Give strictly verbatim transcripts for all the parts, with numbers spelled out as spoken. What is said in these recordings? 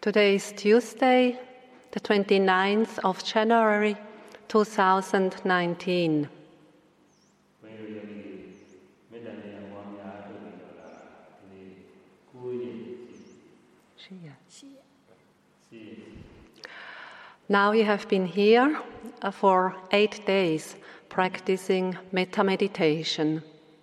Today is Tuesday, the twenty-ninth of January, two thousand nineteen. Now you have been here for eight days practicing metta meditation.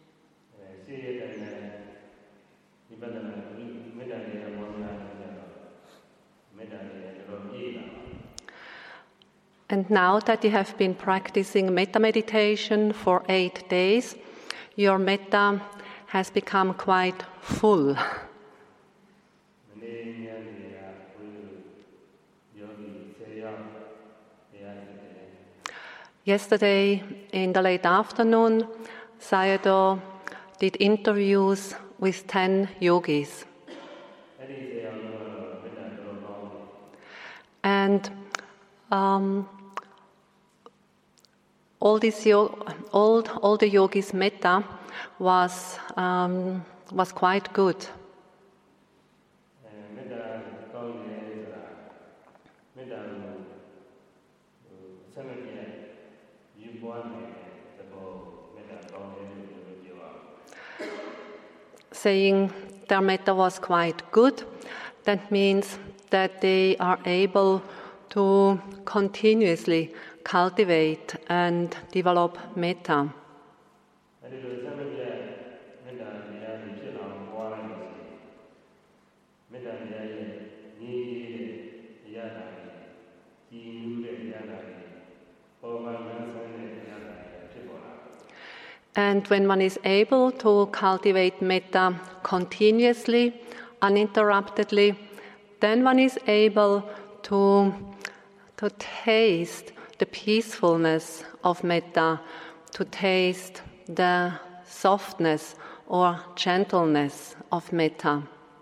And now that you have been practicing metta meditation for eight days, your metta has become quite full. Yesterday, in the late afternoon, Sayadaw did interviews with ten yogis. And um, all, this yo- all, all the yogis' metta was, um, was quite good. Saying their metta was quite good, that means that they are able to continuously cultivate and develop metta. And when one is able to cultivate metta continuously, uninterruptedly, then one is able to, to taste the peacefulness of metta, to taste the softness or gentleness of metta.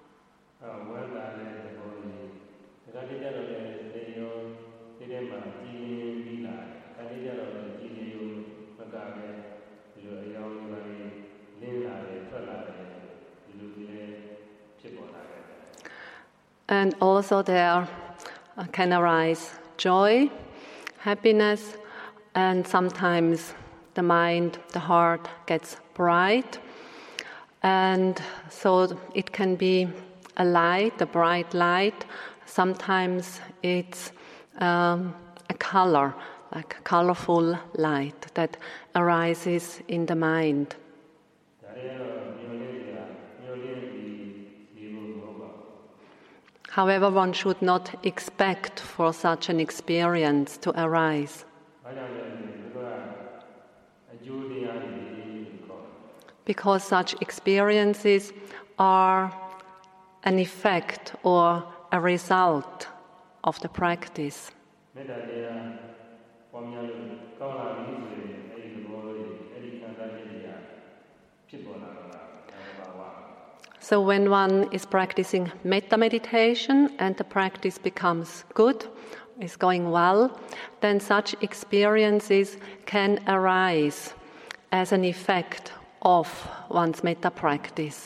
And also there can arise joy, happiness, and sometimes the mind, the heart gets bright. And so it can be a light, a bright light. Sometimes it's um, a color, like a colorful light that arises in the mind. However, one should not expect for such an experience to arise. Because such experiences are an effect or a result of the practice. So when one is practicing metta meditation and the practice becomes good, is going well, then such experiences can arise as an effect of one's metta practice.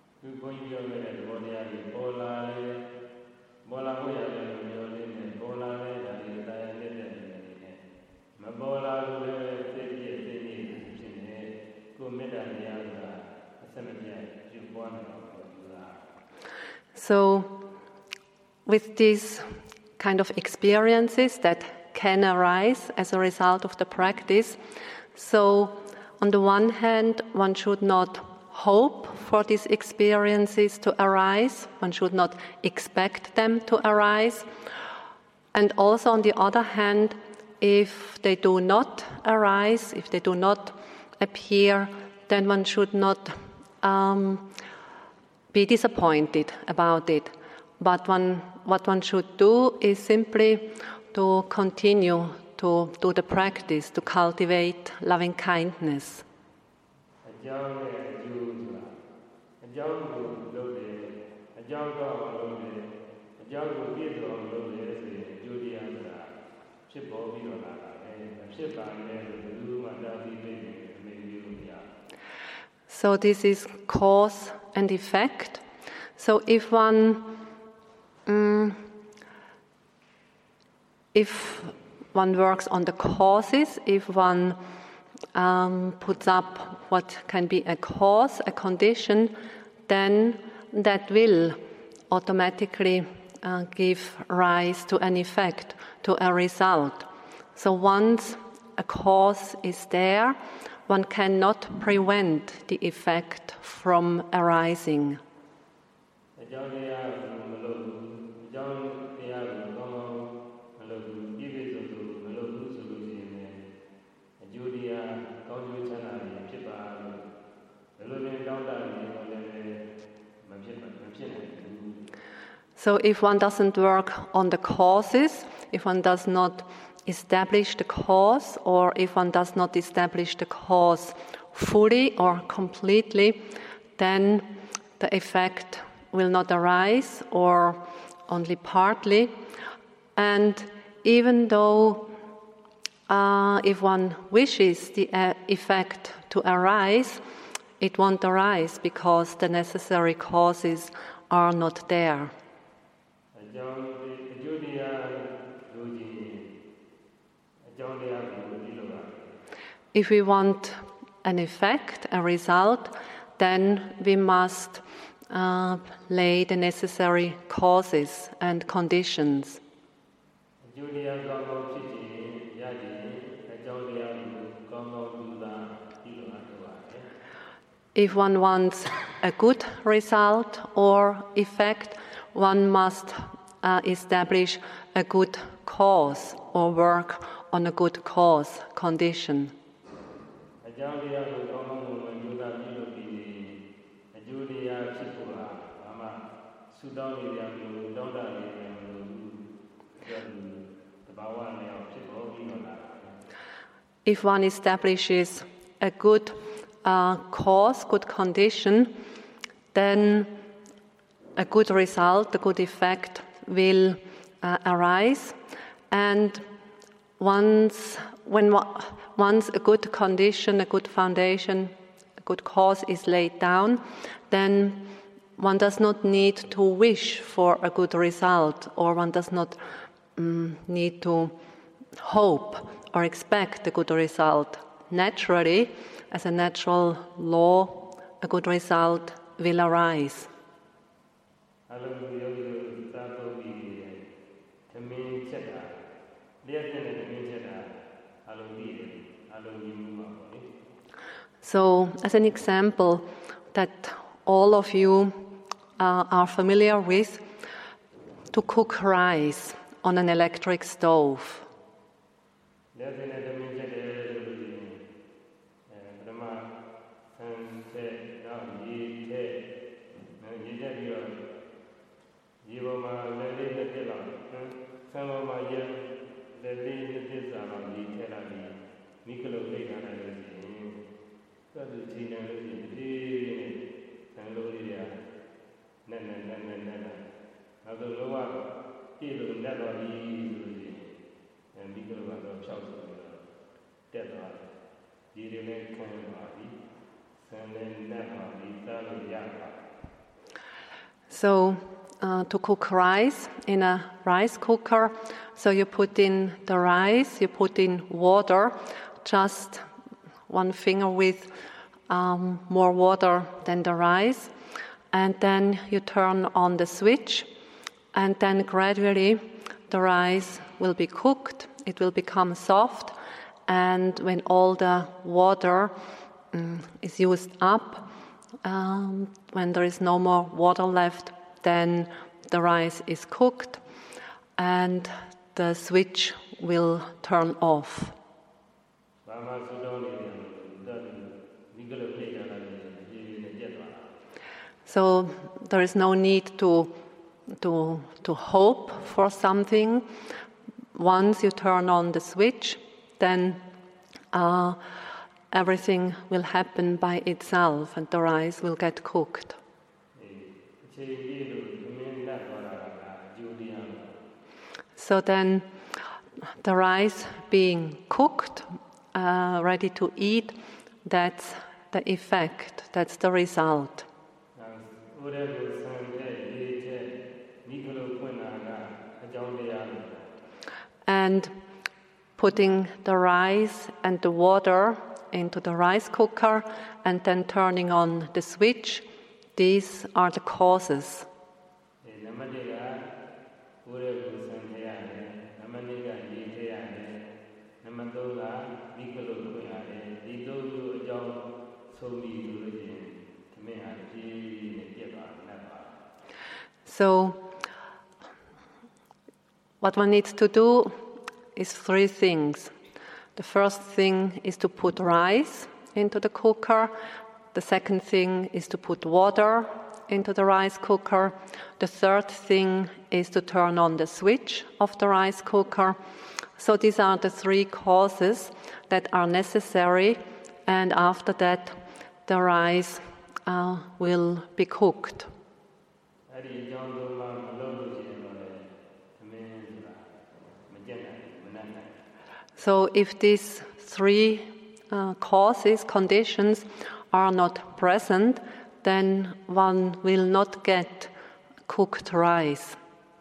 So, with these kind of experiences that can arise as a result of the practice, so on the one hand, one should not hope for these experiences to arise, one should not expect them to arise, and also on the other hand, if they do not arise, if they do not appear, then one should not um, be disappointed about it. But one, what one should do is simply to continue to do the practice, to cultivate loving kindness. So this is cause and effect. So if one um, if one works on the causes, if one um, puts up what can be a cause, a condition, then that will automatically uh, give rise to an effect, to a result. So once a cause is there, one cannot prevent the effect from arising. So if one doesn't work on the causes, if one does not establish the cause, or if one does not establish the cause fully or completely, then the effect will not arise, or only partly. And even though uh, if one wishes the uh, effect to arise, it won't arise because the necessary causes are not there. If we want an effect, a result, then we must uh, lay the necessary causes and conditions. If one wants a good result or effect, one must uh, establish a good cause or work on a good cause, condition. If one establishes a good uh, cause, good condition, then a good result, a good effect will uh, arise. And once, when once a good condition, a good foundation, a good cause is laid down, then one does not need to wish for a good result, or one does not um, need to hope or expect a good result. Naturally, as a natural law, a good result will arise. So, as an example that all of you uh, are familiar with, to cook rice on an electric stove. So, uh, to cook rice in a rice cooker, so you put in the rice, you put in water, just one finger width um, more water than the rice, and then you turn on the switch, and then gradually the rice will be cooked, it will become soft, and when all the water um, is used up, um, when there is no more water left, then the rice is cooked and the switch will turn off. So there is no need to to to hope for something. Once you turn on the switch, then uh, everything will happen by itself and the rice will get cooked. So then the rice being cooked, uh, ready to eat, that's the effect, that's the result. and putting the rice and the water into the rice cooker and then turning on the switch. These are the causes. So, what one needs to do is three things. The first thing is to put rice into the cooker. The second thing is to put water into the rice cooker. The third thing is to turn on the switch of the rice cooker. So these are the three causes that are necessary, and after that the rice uh, will be cooked. So if these three uh, causes, conditions, are not present, then one will not get cooked rice.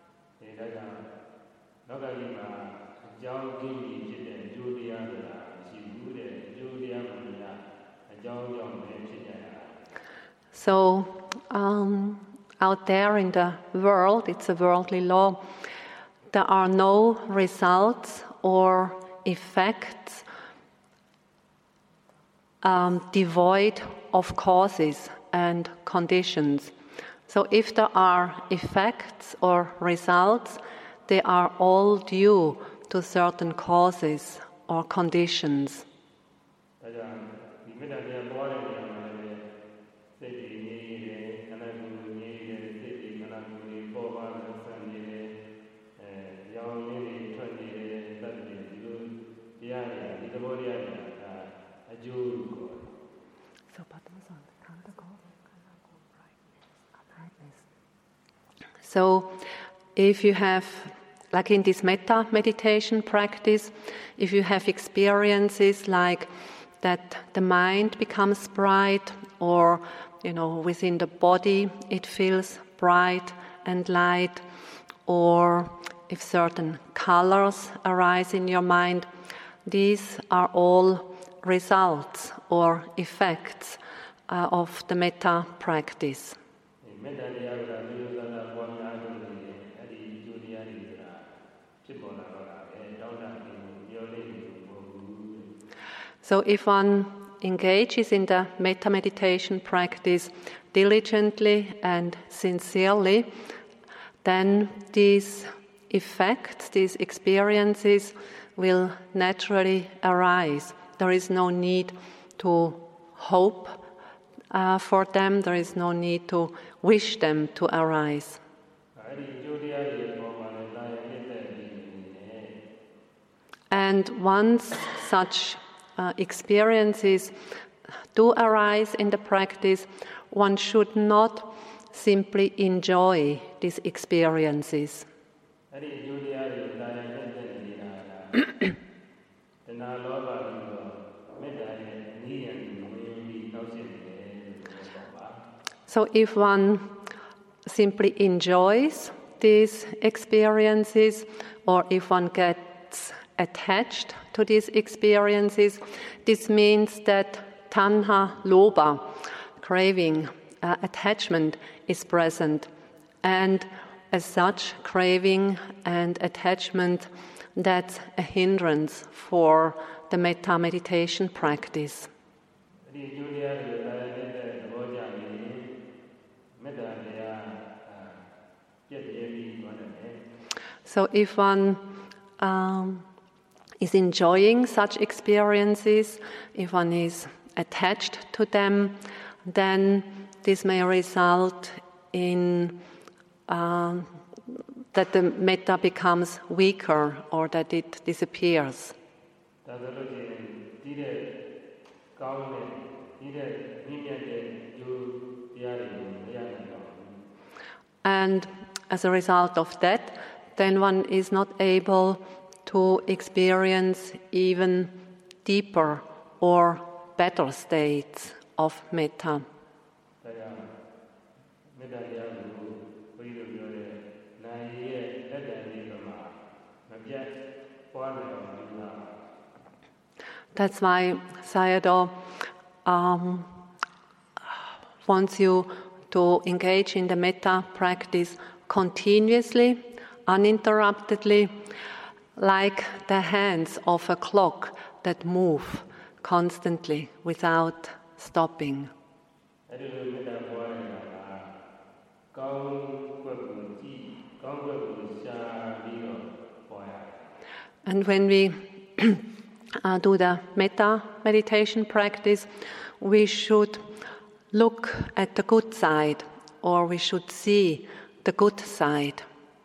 So um, out there in the world, it's a worldly law, there are no results or effects um, devoid of causes and conditions. So if there are effects or results, they are all due to certain causes or conditions. So if you have, like in this metta meditation practice, if you have experiences like that the mind becomes bright, or, you know, within the body it feels bright and light, or if certain colors arise in your mind, these are all results or effects uh, of the metta practice. So if one engages in the metta meditation practice diligently and sincerely, then these effects, these experiences will naturally arise. There is no need to hope uh, for them, there is no need to wish them to arise. And once such uh, experiences do arise in the practice, one should not simply enjoy these experiences. So if one simply enjoys these experiences, or if one gets attached to these experiences, this means that tanha, lobha, craving, uh, attachment is present. And as such, craving and attachment, that's a hindrance for the metta meditation practice. So if one um, is enjoying such experiences, if one is attached to them, then this may result in uh, that the metta becomes weaker or that it disappears. And as a result of that, then one is not able to experience even deeper or better states of metta. That's why Sayadaw um, wants you to engage in the metta practice continuously, uninterruptedly, like the hands of a clock that move constantly without stopping. And when we uh, do the metta meditation practice, we should look at the good side, or we should see the good side.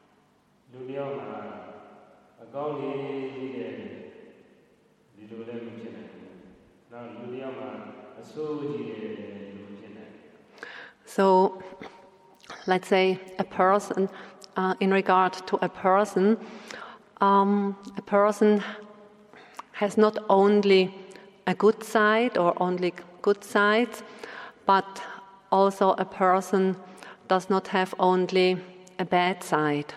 So, let's say a person, uh, in regard to a person, um, a person has not only a good side or only good sides, but also a person does not have only a bad side.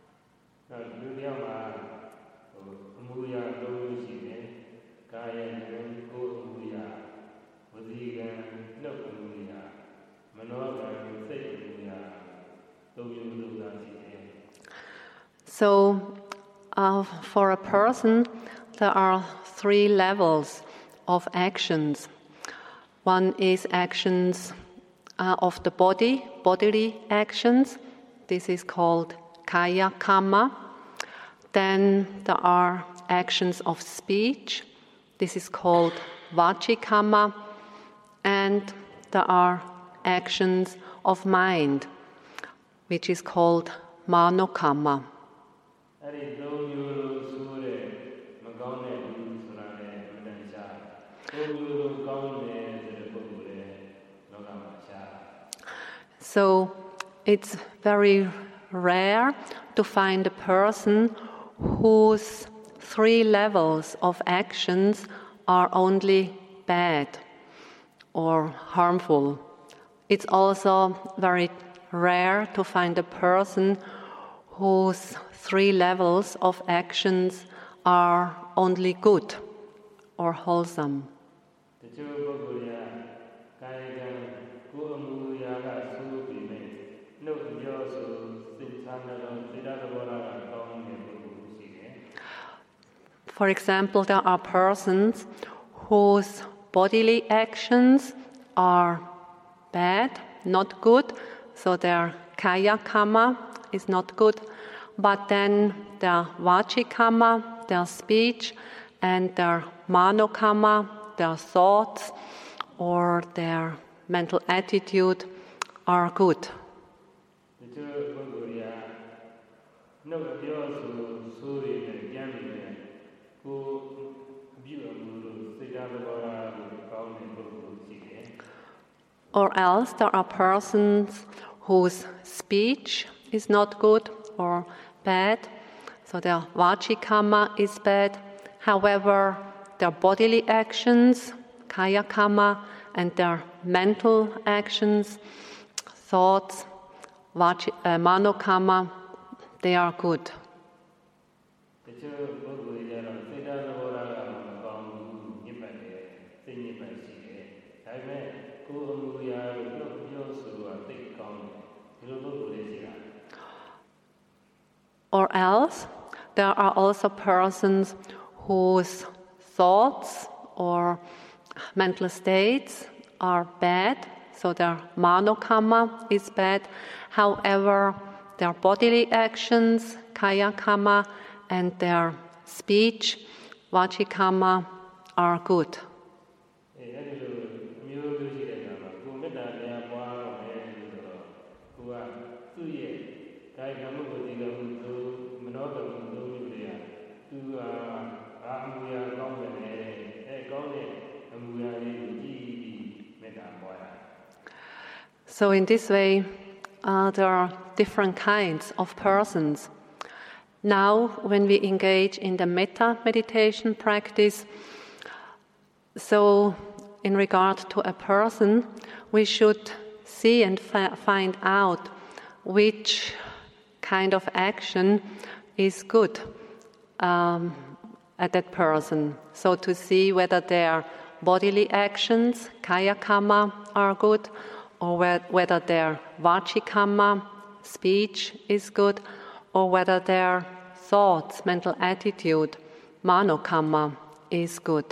So, uh, for a person, there are three levels of actions. One is actions uh, of the body, bodily actions. This is called kaya kamma. Then there are actions of speech. This is called vachi kamma. And there are actions of mind, which is called mano kamma. So it's very rare to find a person whose three levels of actions are only bad or harmful. It's also very rare to find a person whose three levels of actions are only good or wholesome. For example, there are persons whose bodily actions are bad, not good, so their kaya kamma is not good, but then their vachi kamma, their speech, and their mano kamma, their thoughts or their mental attitude are good. Or else there are persons whose speech is not good or bad, so their vachi kamma is bad. However, their bodily actions, kaya kamma, and their mental actions, thoughts, vachi, uh, mano kamma, they are good. Or else, there are also persons whose thoughts or mental states are bad, so their mano kamma is bad. However, their bodily actions, kaya kamma, and their speech, vachi kamma, are good. So in this way, uh, there are different kinds of persons. Now, when we engage in the metta meditation practice, so in regard to a person, we should see and fa- find out which kind of action is good. Um, at that person. So to see whether their bodily actions, kaya kamma, are good, or whether their vachi kamma, speech, is good, or whether their thoughts, mental attitude, mano kamma, is good.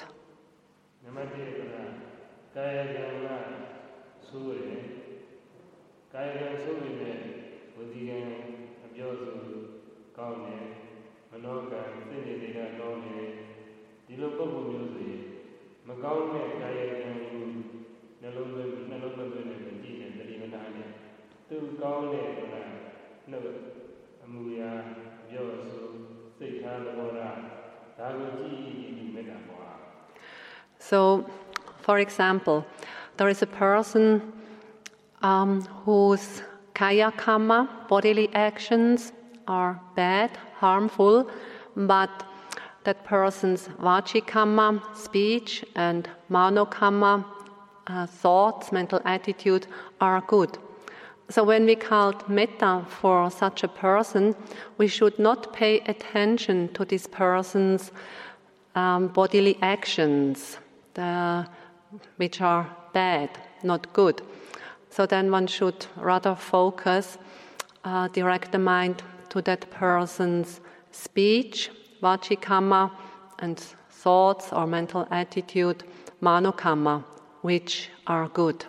So, for example, there is a person um, whose kaya kamma, bodily actions, are bad, harmful, but that person's vachi kamma, speech, and mano kamma, uh, thoughts, mental attitude, are good. So when we called metta for such a person, we should not pay attention to this person's um, bodily actions, the, which are bad, not good. So then one should rather focus, uh, direct the mind to that person's speech, vachi kamma, and thoughts or mental attitude, mano kamma, which are good.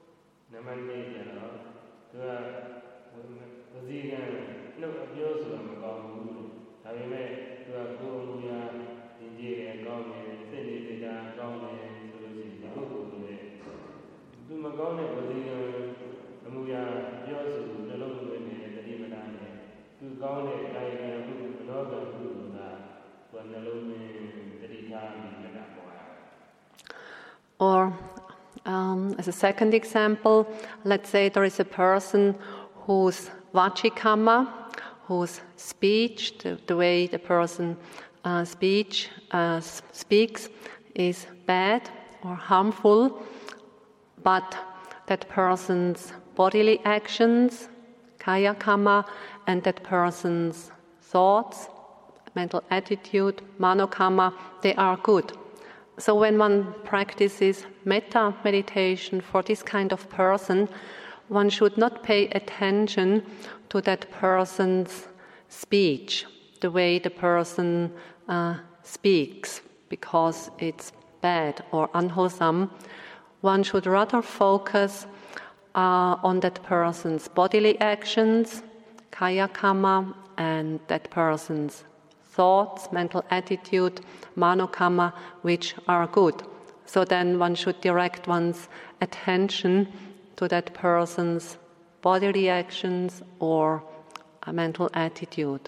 Or, um, as a second example, let's say there is a person whose vachi kamma, whose speech, the, the way the person uh, speech uh, speaks, is bad or harmful, but that person's bodily actions, kaya kamma, and that person's thoughts, mental attitude, mano kamma, they are good. So when one practices metta meditation for this kind of person, one should not pay attention to that person's speech, the way the person uh, speaks, because it's bad or unwholesome. One should rather focus uh, on that person's bodily actions, kaya kamma, and that person's thoughts, mental attitude, mano kamma, which are good. So then one should direct one's attention to that person's bodily actions or a mental attitude.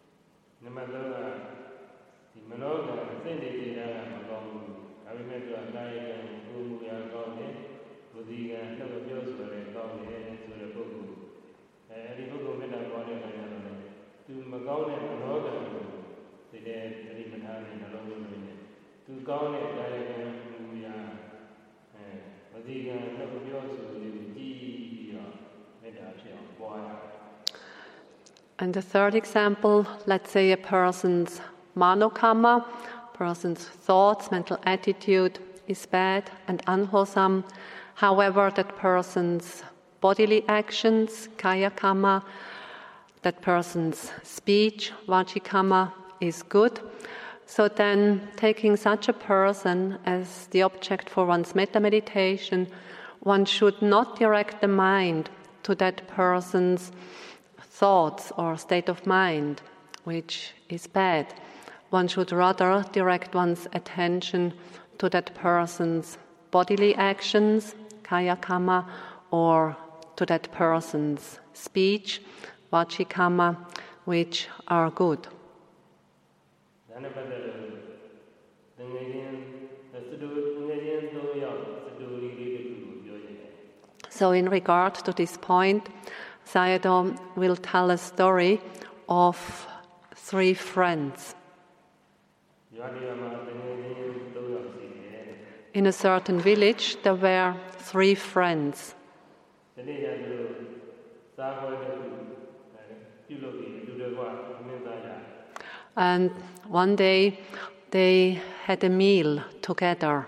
And the third example, let's say a person's mano kamma, person's thoughts, mental attitude is bad and unwholesome. However, that person's bodily actions, kaya kamma, that person's speech, vachi kamma, is good. So then, taking such a person as the object for one's metta meditation, one should not direct the mind to that person's thoughts or state of mind, which is bad. One should rather direct one's attention to that person's bodily actions, kaya kamma, or to that person's speech, vachi kamma, which are good. So in regard to this point, Sayadaw will tell a story of three friends. In a certain village, there were three friends. And one day they had a meal together.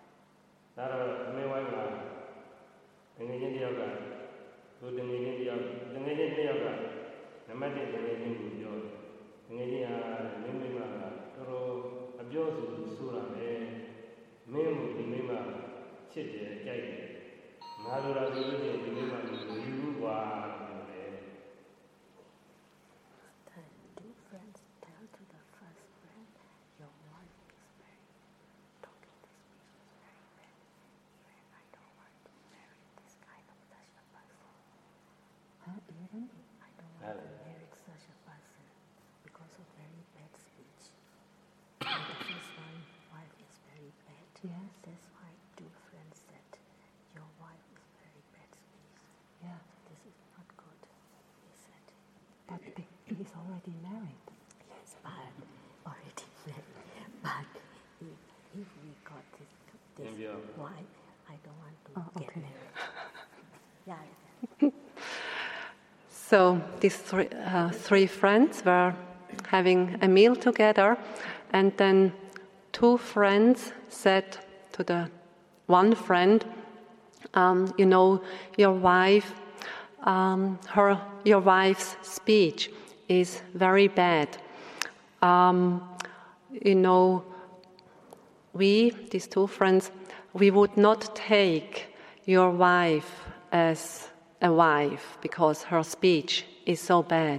He's already married. Yes, but already married. But if, if we got this, this wife, I don't want to Oh, get okay. married. Yeah. So these three, uh, three friends were having a meal together, and then two friends said to the one friend, um, you know, your wife, um, her, your wife's speech is very bad. Um, you know, we, these two friends, we would not take your wife as a wife because her speech is so bad.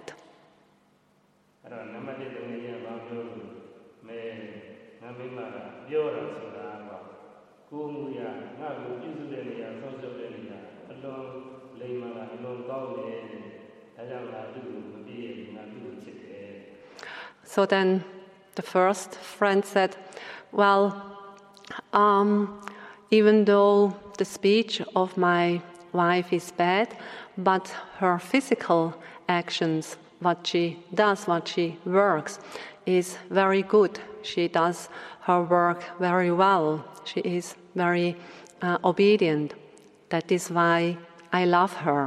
So then the first friend said, well, um, even though the speech of my wife is bad, but her physical actions, what she does, what she works, is very good. She does her work very well. She is very uh, obedient. That is why I love her.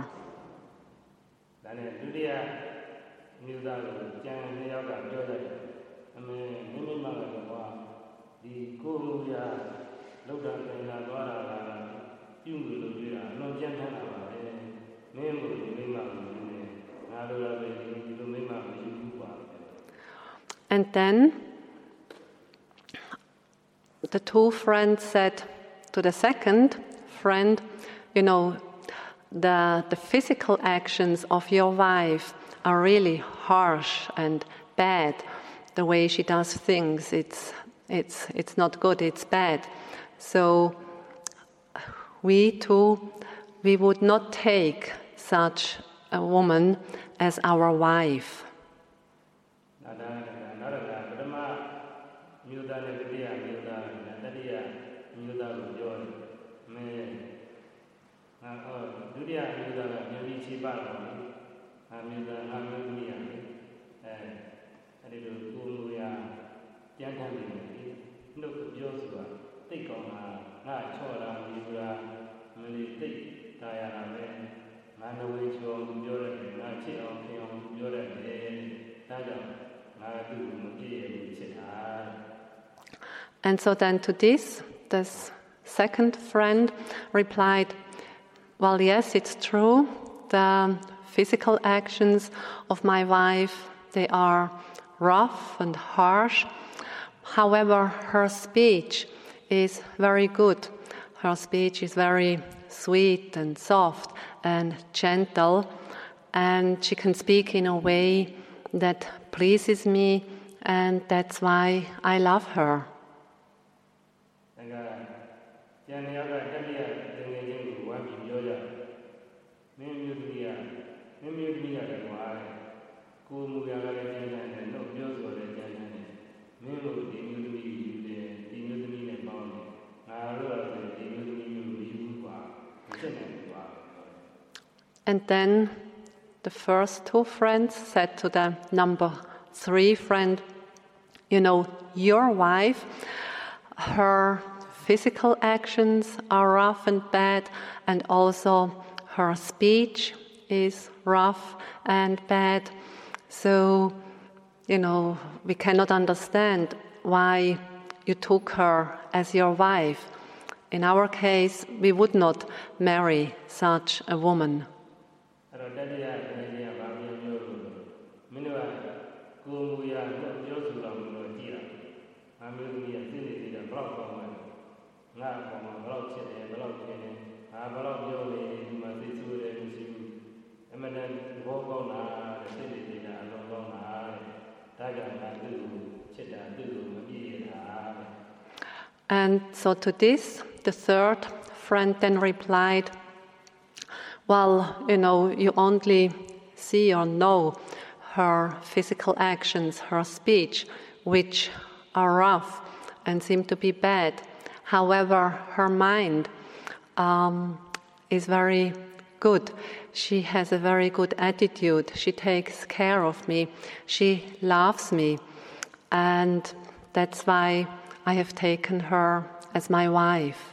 And then the two friends said to the second friend, you know, the, the physical actions of your wife are really harsh and bad. The way she does things, it's, it's, it's not good, it's bad. So we too, we would not take such a woman as our wife. And so then to this, this second friend replied, well, yes, it's true. The physical actions of my wife, they are rough and harsh. However, her speech is very good. Her speech is very sweet and soft and gentle, and she can speak in a way that pleases me, and that's why I love her. And then the first two friends said to the number three friend, you know, your wife, her physical actions are rough and bad, and also her speech is rough and bad. So, you know, we cannot understand why you took her as your wife. In our case, we would not marry such a woman. And so to this, the third friend then replied, well, you know, you only see or know her physical actions, her speech, which are rough and seem to be bad. However, her mind um, is very good. She has a very good attitude. She takes care of me. She loves me. And that's why I have taken her as my wife.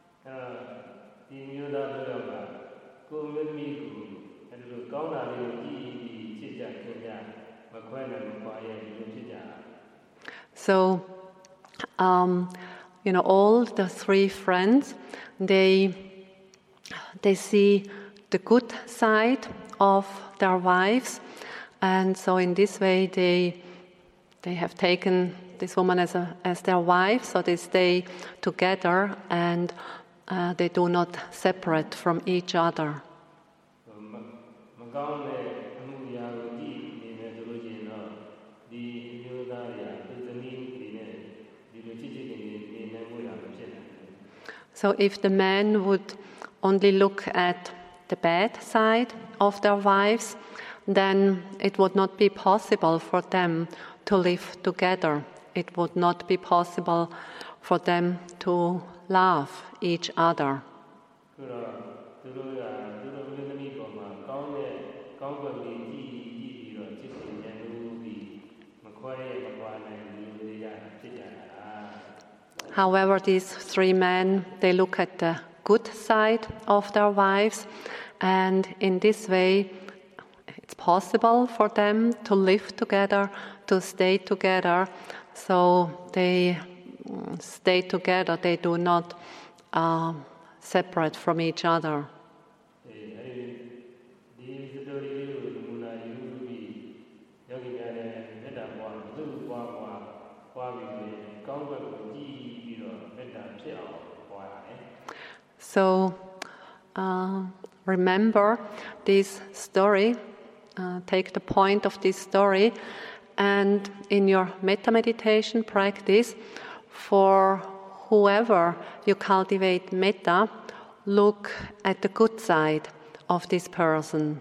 So, um, you know, all the three friends, they they see the good side of their wives, and so in this way they they have taken this woman as a as their wife. So they stay together and uh, they do not separate from each other. So if the men would only look at the bad side of their wives, then it would not be possible for them to live together. It would not be possible for them to love each other. However, these three men, they look at the good side of their wives, and in this way, it's possible for them to live together, to stay together. So they stay together, they do not uh, separate from each other. So uh, remember this story, uh, take the point of this story, and in your metta meditation practice, for whoever you cultivate metta, look at the good side of this person.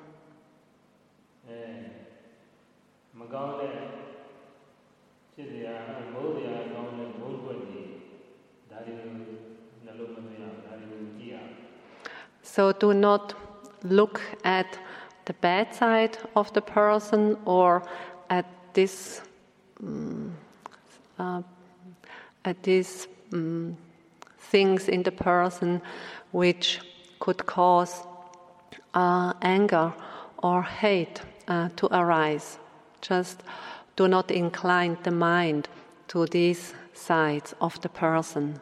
So do not look at the bad side of the person or at this um, uh, at these um, things in the person which could cause uh, anger or hate uh, to arise. Just do not incline the mind to these sides of the person.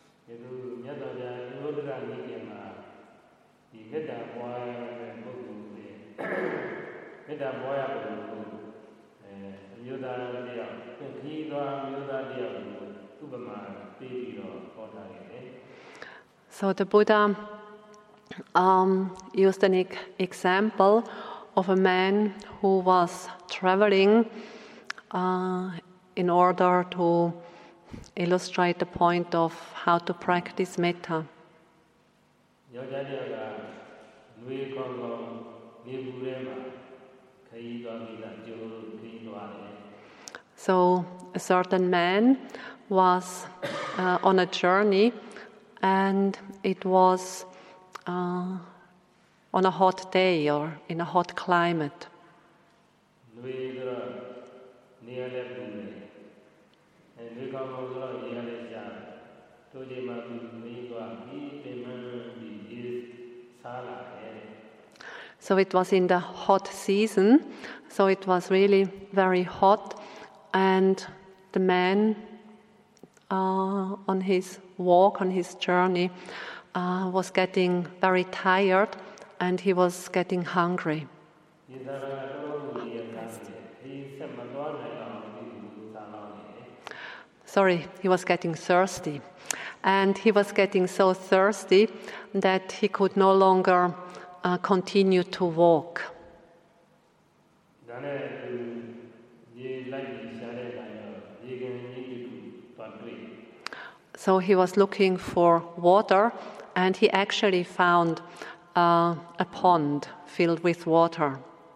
So the Buddha um, used an e- example of a man who was traveling uh, in order to illustrate the point of how to practice metta. So a certain man was uh, on a journey, and it was uh, on a hot day or in a hot climate. So it was in the hot season, so it was really very hot, and the man uh, on his walk, on his journey, uh, was getting very tired and he was getting hungry. Sorry, he was getting thirsty. And he was getting so thirsty that he could no longer uh, continue to walk. So he was looking for water, and he actually found uh, a pond filled with water.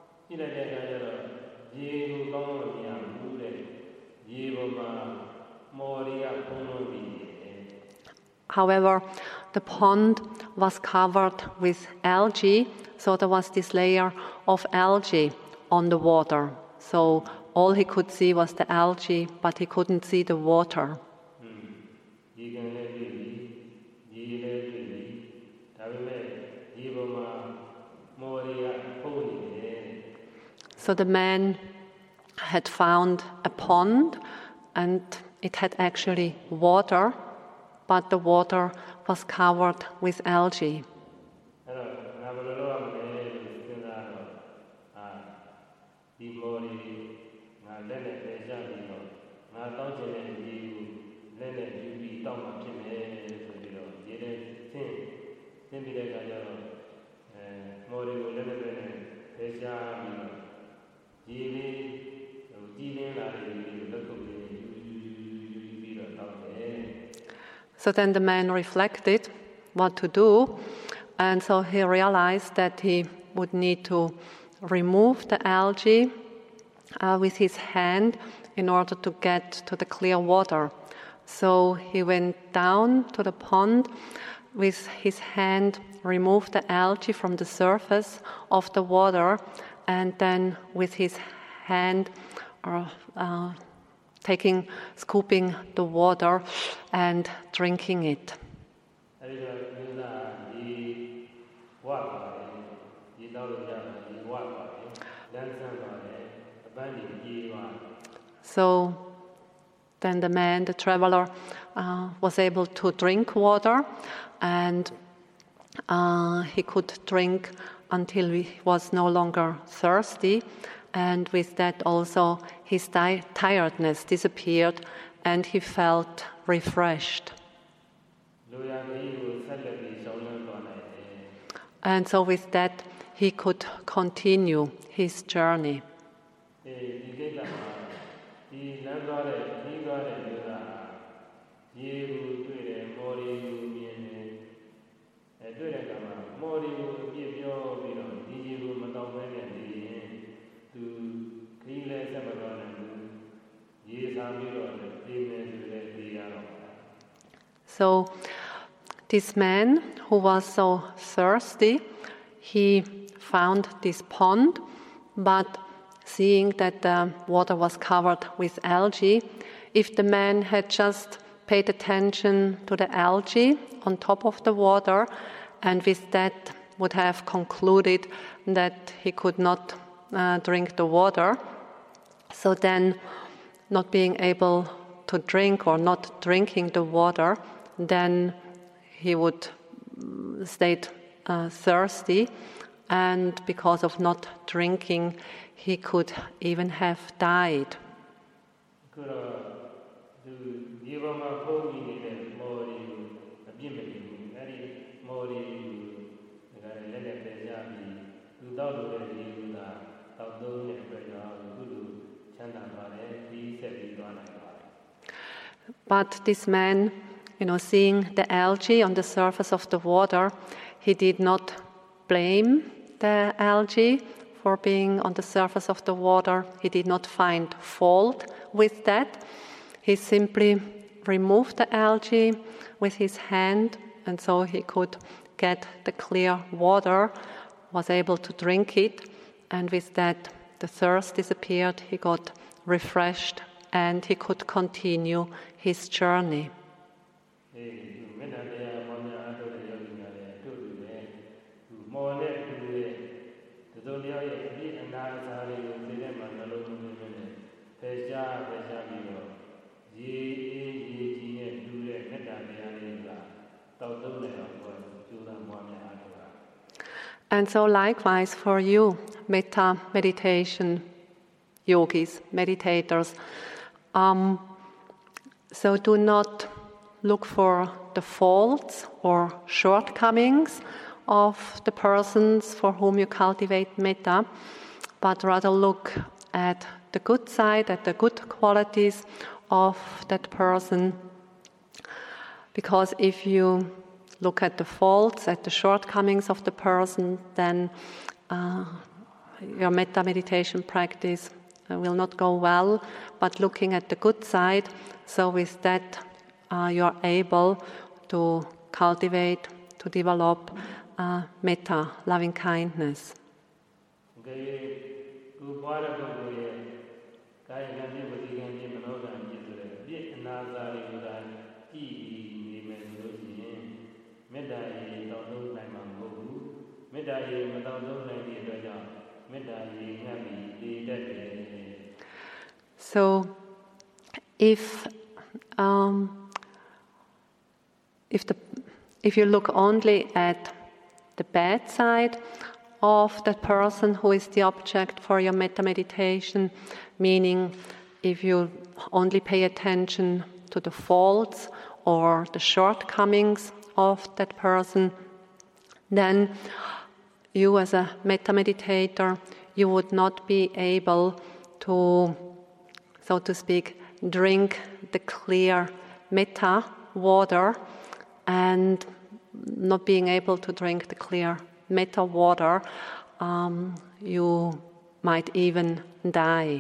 However, the pond was covered with algae, so there was this layer of algae on the water. So all he could see was the algae, but he couldn't see the water. So the man had found a pond, and it had actually water, but the water was covered with algae. So then the man reflected what to do, and so he realized that he would need to remove the algae uh, with his hand in order to get to the clear water. So he went down to the pond with his hand, removed the algae from the surface of the water, and then with his hand uh, uh, taking, scooping the water and drinking it. So then the man, the traveler, uh, was able to drink water, and uh, he could drink until he was no longer thirsty, and with that also his di- tiredness disappeared and he felt refreshed. And so with that he could continue his journey. So this man who was so thirsty, he found this pond, but seeing that the water was covered with algae, if the man had just paid attention to the algae on top of the water, and with that would have concluded that he could not uh, drink the water, so then not being able to drink or not drinking the water, then he would stay uh, thirsty, and because of not drinking, he could even have died. But this man, you know, seeing the algae on the surface of the water, he did not blame the algae for being on the surface of the water. He did not find fault with that. He simply removed the algae with his hand, and so he could get the clear water, was able to drink it, and with that the thirst disappeared, he got refreshed, and he could continue his journey. And so likewise for you, metta meditation yogis, meditators, um, so do not look for the faults or shortcomings of the persons for whom you cultivate metta, but rather look at the good side, at the good qualities of that person. Because if you look at the faults, at the shortcomings of the person, then uh, your metta meditation practice uh, will not go well. But looking at the good side, so with that uh, you are able to cultivate, to develop uh, metta, loving kindness. So, if um, if the if you look only at the bad side of that person who is the object for your metta meditation, meaning if you only pay attention to the faults or the shortcomings of that person, then you as a metta meditator, you would not be able to, so to speak, drink the clear metta water, and not being able to drink the clear metta water, um, you might even die.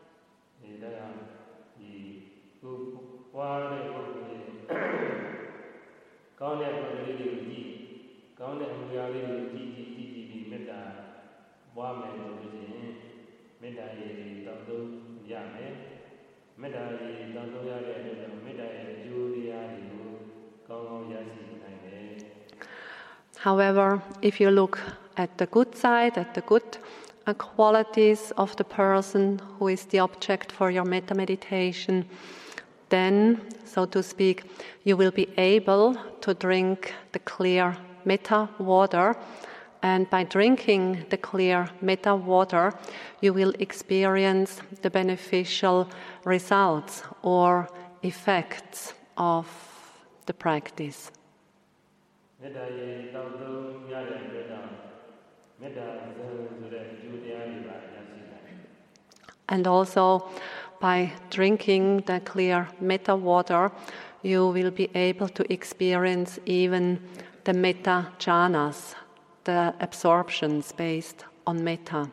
However, if you look at the good side, at the good uh, qualities of the person who is the object for your metta meditation, then, so to speak, you will be able to drink the clear metta water, and by drinking the clear metta water, you will experience the beneficial results or effects of the practice. And also, by drinking the clear metta water, you will be able to experience even the metta jhanas, the absorptions based on metta.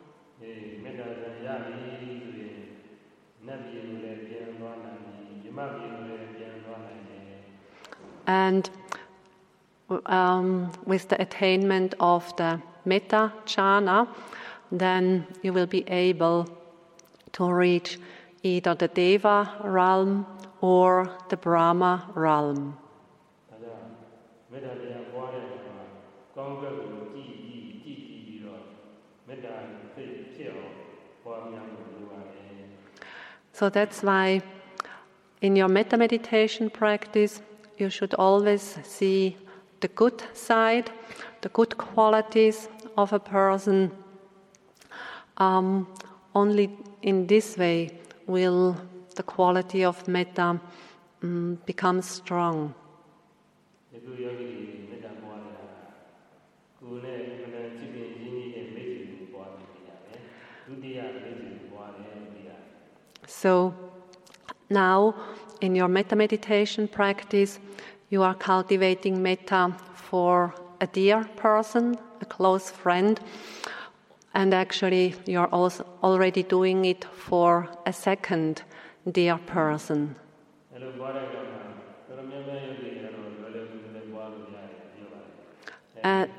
And um, with the attainment of the metta jhana, then you will be able to reach either the Deva realm or the Brahma realm. So that's why in your metta meditation practice, you should always see the good side, the good qualities of a person. Um, only in this way will the quality of metta um, become strong. So now in your metta meditation practice, you are cultivating metta for a dear person, a close friend, and actually you're also already doing it for a second dear person. Uh,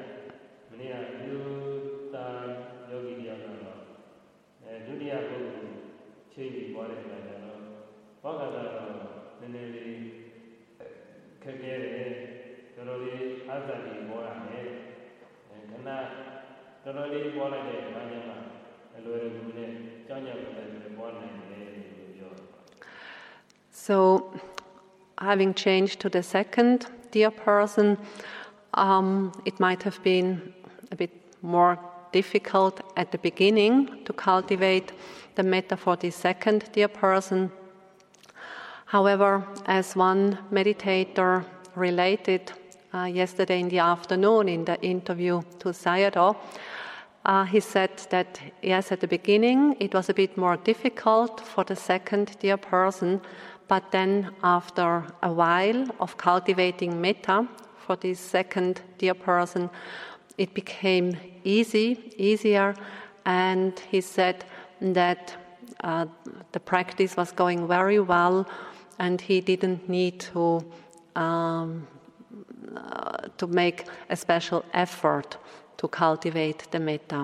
So, having changed to the second dear person, um, it might have been a bit more difficult at the beginning to cultivate the metta for the second dear person. However, as one meditator related uh, yesterday in the afternoon in the interview to Sayadaw, uh, he said that yes, at the beginning it was a bit more difficult for the second dear person, but then after a while of cultivating metta for this second dear person, it became easy, easier, and he said that uh, the practice was going very well, and he didn't need to um, uh, to make a special effort to cultivate the metta.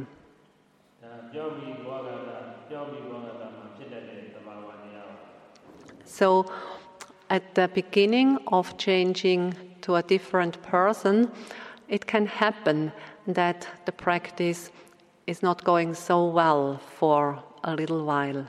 So, at the beginning of changing to a different person, it can happen that the practice is not going so well for a little while.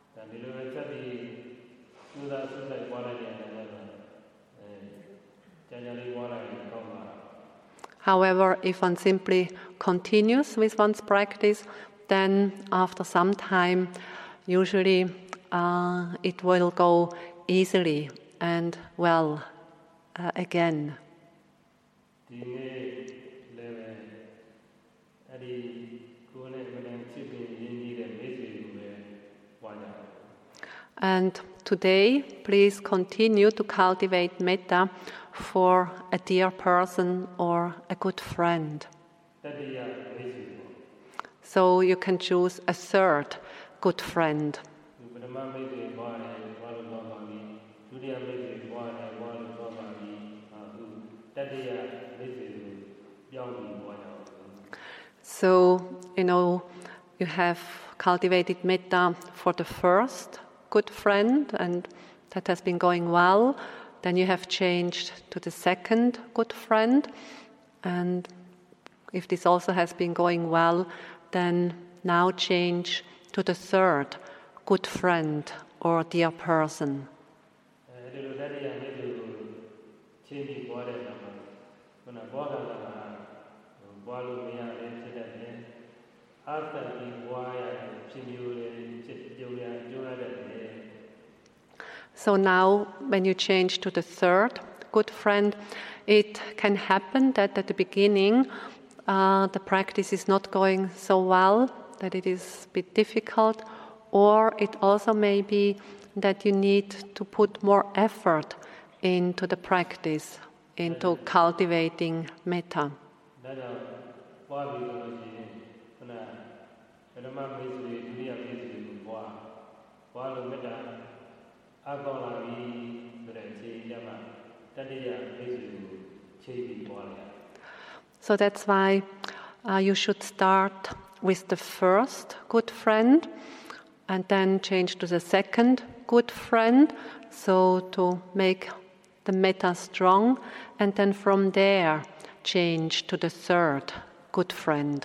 However, if one simply continues with one's practice, then after some time, usually uh, it will go easily and well uh, again. And today, please continue to cultivate metta for a dear person or a good friend. So you can choose a third good friend. So, you know, you have cultivated metta for the first good friend, and that has been going well. Then you have changed to the second good friend, and if this also has been going well, then now change to the third good friend or dear person. So now, when you change to the third good friend, it can happen that at the beginning uh, the practice is not going so well, that it is a bit difficult, or it also may be that you need to put more effort into the practice, into cultivating metta. So that's why uh, you should start with the first good friend and then change to the second good friend, so to make the metta strong, and then from there change to the third good friend.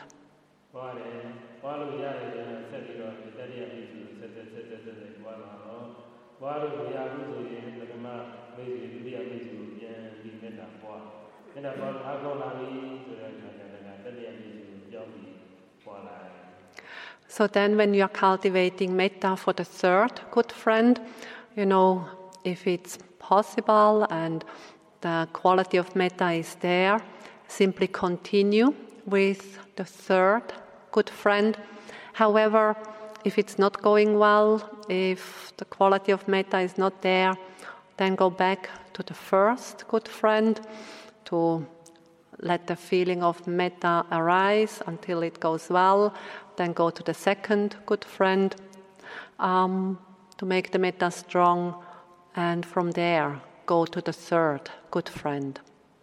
So then when you are cultivating metta for the third good friend, you know, if it's possible and the quality of metta is there, simply continue with the third good friend. However, if it's not going well, if the quality of metta is not there, then go back to the first good friend to let the feeling of metta arise until it goes well. Then go to the second good friend um, to make the metta strong, and from there go to the third good friend.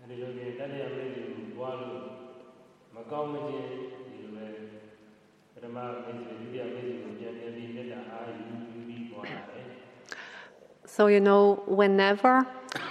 So, you know, whenever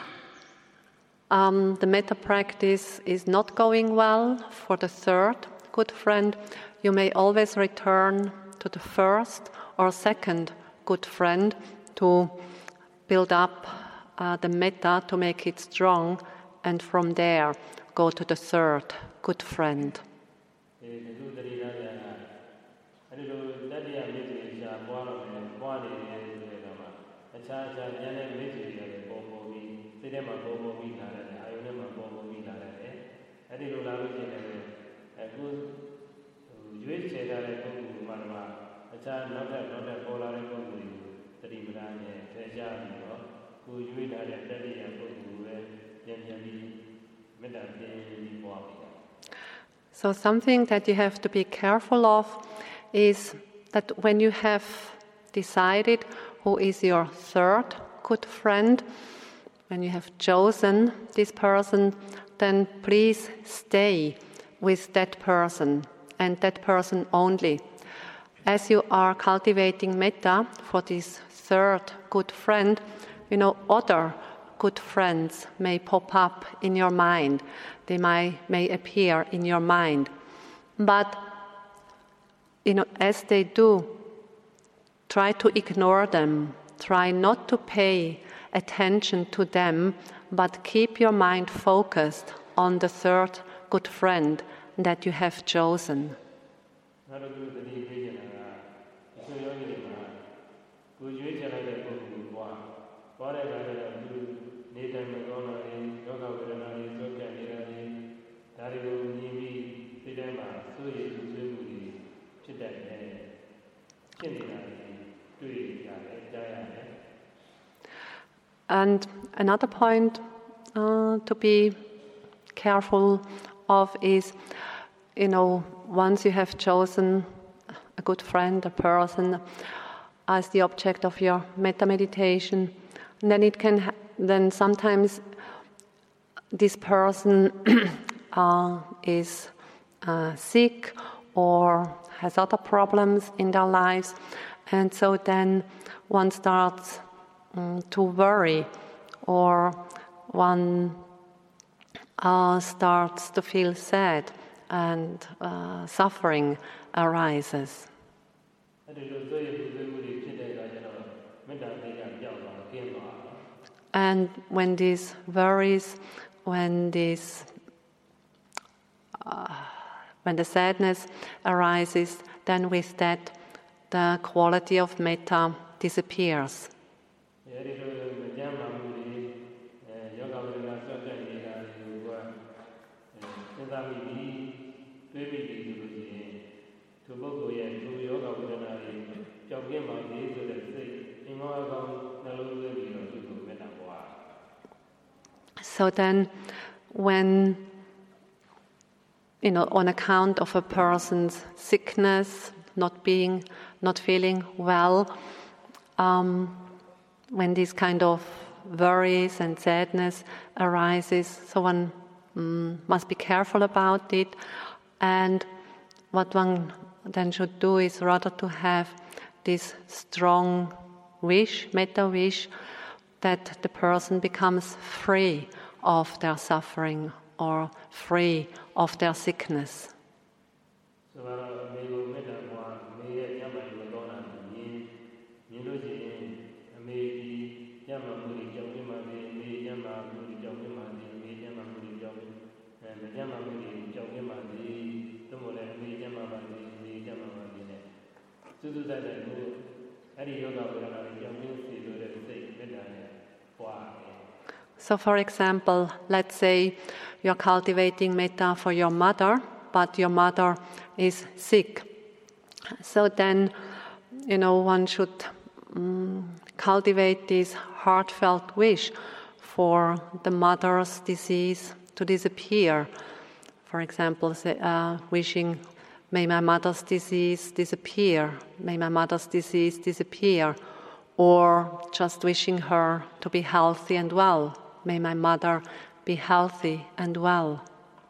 um, the metta practice is not going well for the third good friend, you may always return to the first or second good friend to build up uh, the metta, to make it strong, and from there go to the third good friend. So something that you have to be careful of is that when you have decided who is your third good friend, when you have chosen this person, then please stay with that person and that person only. As you are cultivating metta for this third good friend, you know, other good friends may pop up in your mind. They may, may appear in your mind. But, you know, as they do, try to ignore them. Try not to pay attention to them, but keep your mind focused on the third good friend that you have chosen. And another point uh, to be careful of is, you know, once you have chosen a good friend, a person, as the object of your metta meditation, then it can, ha- then sometimes this person uh, is uh, sick or has other problems in their lives, and so then one starts um, to worry, or one uh, starts to feel sad, and uh, suffering arises. And when these worries, when this, uh, when the sadness arises, then with that, the quality of metta disappears. So then, when, you know, on account of a person's sickness, not being, not feeling well, um, when this kind of worries and sadness arises, so one um, must be careful about it. And what one then should do is rather to have this strong wish, metta wish, that the person becomes free of their suffering or free of their sickness. So, for example, let's say you're cultivating metta for your mother, but your mother is sick. So then, you know, one should um, cultivate this heartfelt wish for the mother's disease to disappear. For example, say, uh, wishing, may my mother's disease disappear, may my mother's disease disappear, or just wishing her to be healthy and well. May my mother be healthy and well.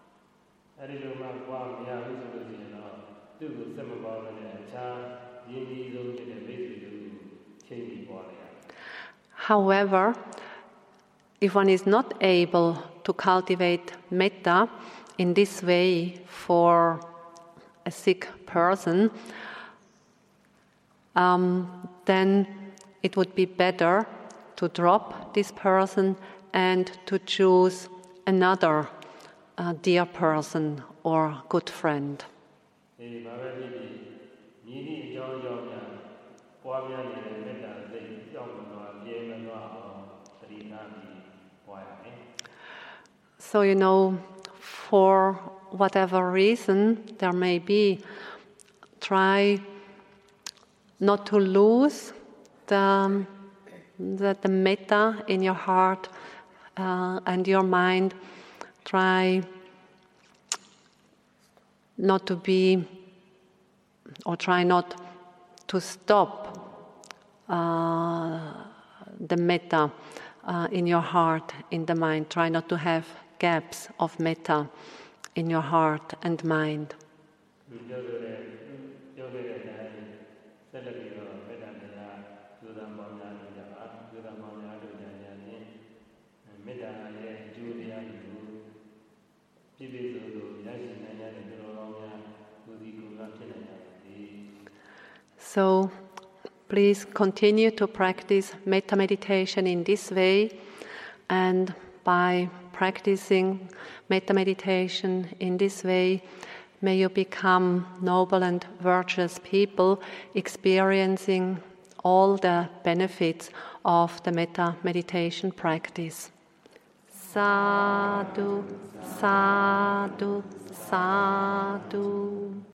However, if one is not able to cultivate metta in this way for a sick person, um, then it would be better to drop this person and to choose another uh, dear person or good friend. So, you know, for whatever reason there may be, try not to lose the, the, the metta in your heart uh, and your mind. Try not to be, or try not to stop uh, the metta uh, in your heart, in the mind. Try not to have gaps of metta in your heart and mind. So, please continue to practice metta meditation in this way, and by practicing metta meditation in this way, may you become noble and virtuous people, experiencing all the benefits of the metta meditation practice. Sadhu, sadhu, sadhu.